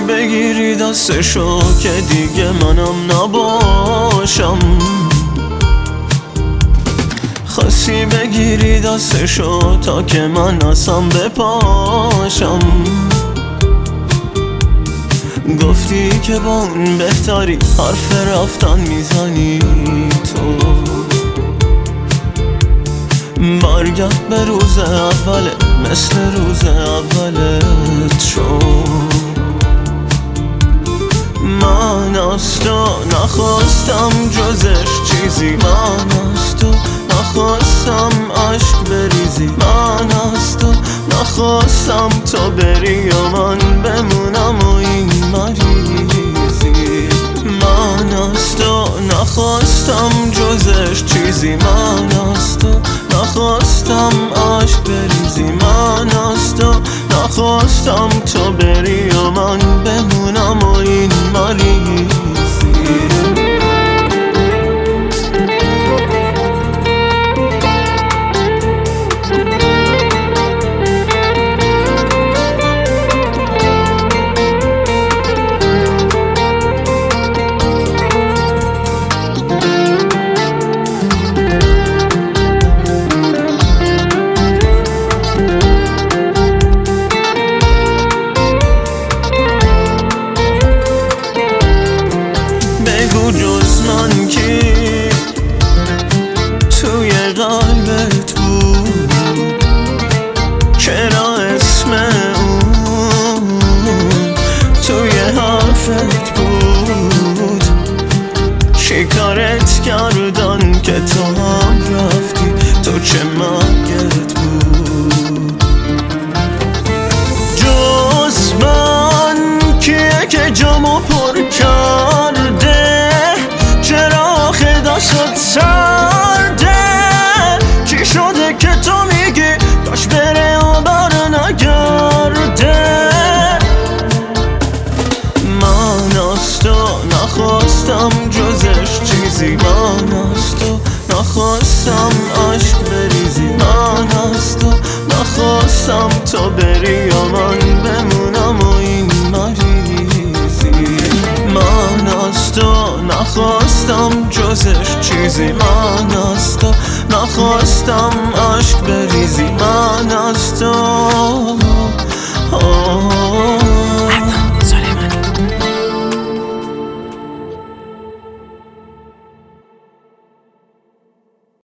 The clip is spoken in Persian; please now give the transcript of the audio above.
بگیری دستشو که دیگه منم نباشم، خواستی بگیری دستشو تا که من اصلا بپاشم. گفتی که با اون بهتری حرف رفتن میزنی تو، برگرد به روز اوله مثل روز اولت شو. من از تو نخواستم جزش چیزی، من از تو نخواستم عشق بریزی، من از تو نخواستم تو بری و من بمونم و این مریضی. من از تو نخواستم جزش چیزی، من از تو نخواستم عشق بریزی، من از تو نخواستم تو بری و من بمونم و این مریضی. جز من کی توی قلبت بود؟ چرا اسم اون توی حرفت بود؟ چی کارت کردن که تو هم رفتی؟ تو چه مرگت بود؟ جز من کیه که جامو پر کرده؟ شد سرده چی شده که تو میگی کاش بره و بر نگرده؟ من از تو نخواستم جزش چیزی، من از تو نخواستم عشق بریزی، من از تو نخواستم تو بری و من بمونم و این مریضی. من از تو نخواستم جزش چیزی، من از تو نخواستم عشق بریزی، من از تو